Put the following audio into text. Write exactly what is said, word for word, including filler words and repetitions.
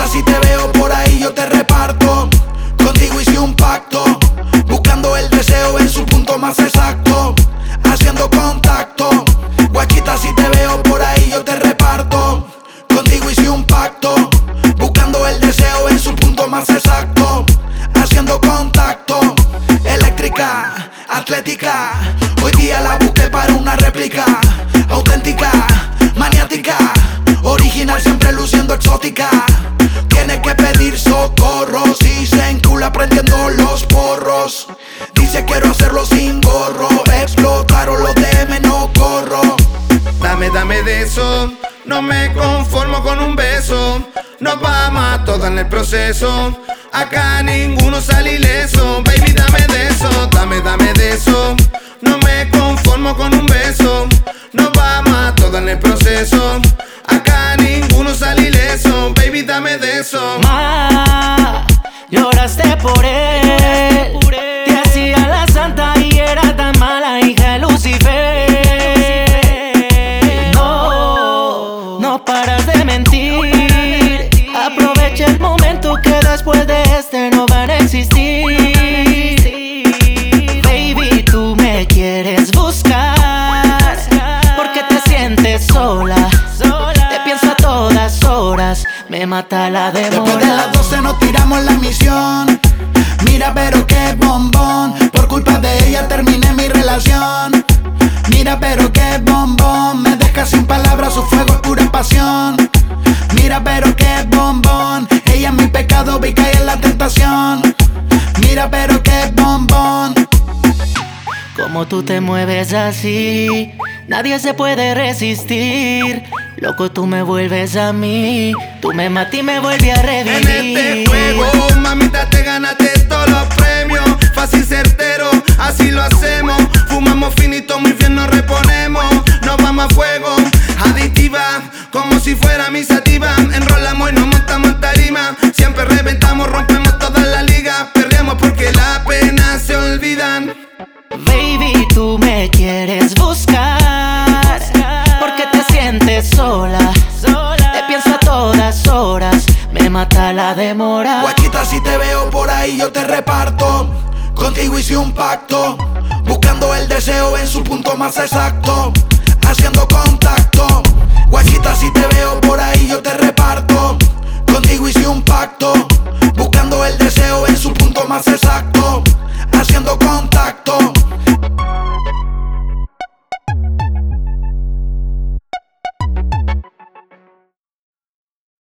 si te veo por ahí yo te reparto. Contigo hice un pacto, buscando el deseo en su punto más exacto, haciendo contacto. Guachita, si te veo por ahí yo te reparto. Contigo hice un pacto, buscando el deseo en su punto más exacto, haciendo contacto. Eléctrica, atlética, hoy día la busqué para una réplica. Auténtica, maniática, original, siempre luciendo exótica. Tiene que pedir socorro si se encula prendiendo los porros. Dice quiero hacerlo sin gorro, explotaron los D M, no corro. Dame, dame de eso, no me conformo con un beso. Nos vamos a todo en el proceso, acá ninguno sale ileso. Baby, dame de eso, dame, dame de eso. No me conformo con un beso. Nos vamos a todo en el proceso, acá ninguno sale ileso. Baby, dame de eso. Ma, lloraste por él, te hacía la santa y era tan mala hija de Lucifer. No, no paras de mentir. Aprovecha el momento que después de este no van a existir. Baby, tú me quieres buscar porque te sientes sola. Te pienso a todas horas, me mata la demora. Después de las doce nos tiramos la misión. Mira pero qué bombón, por culpa de ella terminé mi relación. Mira pero qué bombón, me deja sin palabras, su fuego es pura pasión. Mira pero qué bombón, ella es mi pecado, vi caer en la tentación. Mira pero qué bombón. Como tú te mueves así, nadie se puede resistir. Loco, tú me vuelves a mí, tú me matas y me vuelves a revivir. En este juego, mamita, te ganaste todos los premios. Fácil, certero, así lo hacemos. Fumamos finito, muy bien nos reponemos. Nos vamos a fuego, aditiva, como si fuera mi sativa. Enrolamos y nos montamos en tarima. Siempre reventamos, rompemos todas las ligas. Perreamos porque las penas se olvidan. Baby, tú me quieres buscar porque te sientes sola. Te pienso a todas horas, me mata la demora. Guachita, si te veo por ahí yo te reparto. Contigo hice un pacto, buscando el deseo en su punto más exacto, haciendo contacto. Guachita, si te veo por ahí yo te reparto. Contigo hice un pacto, buscando el deseo en su punto más exacto, haciendo contacto.